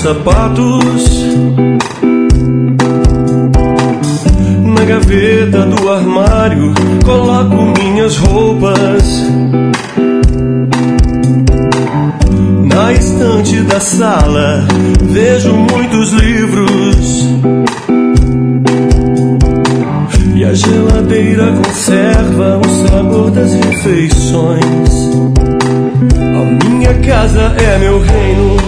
sapatos na gaveta do armário, coloco minhas roupas. Na estante da sala vejo muitos livros e a geladeira conserva o sabor das refeições. A minha casa é meu reino.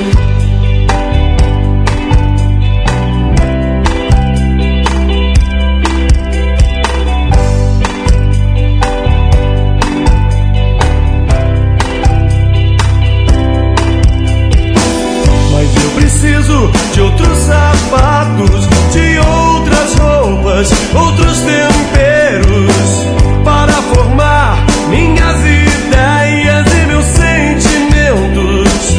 De outros sapatos, de outras roupas, outros temperos, para formar minhas ideias e meus sentimentos.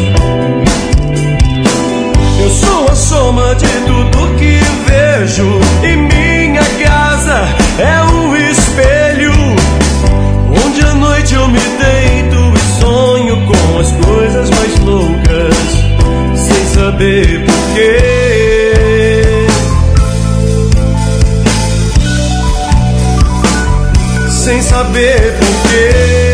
Eu sou a soma de tudo que vejo, e minha casa é um espelho, onde à noite eu me deito e sonho com as coisas mais loucas, sem saber porquê. Sem saber porquê.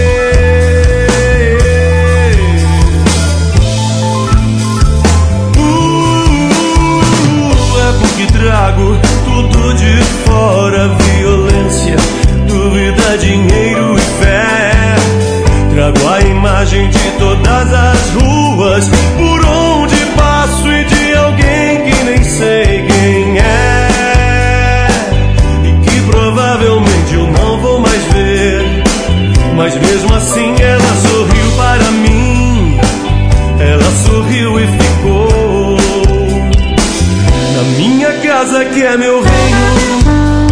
É porque trago tudo de fora: violência, dúvida, dinheiro e fé. Trago a imagem de todas as ruas por onde passo e de alguém que nem sei quem é, e que provavelmente eu não vou mais ver. Mas mesmo assim ela sorriu para mim, ela sorriu e ficou na minha casa, que é meu reino.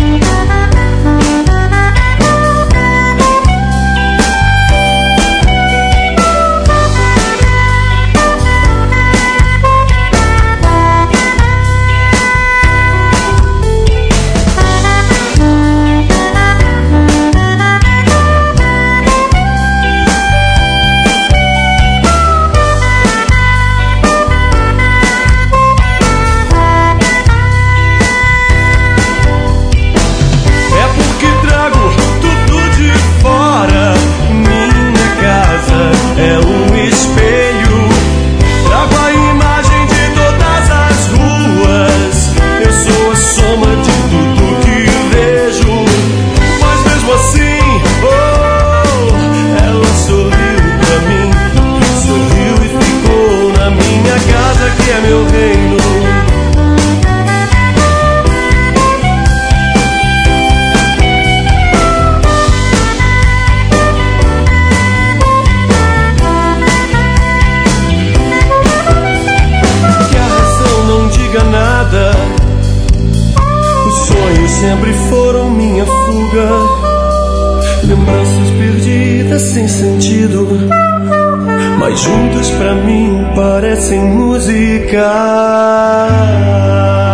Sempre foram minha fuga, lembranças perdidas sem sentido, mas juntas pra mim parecem música.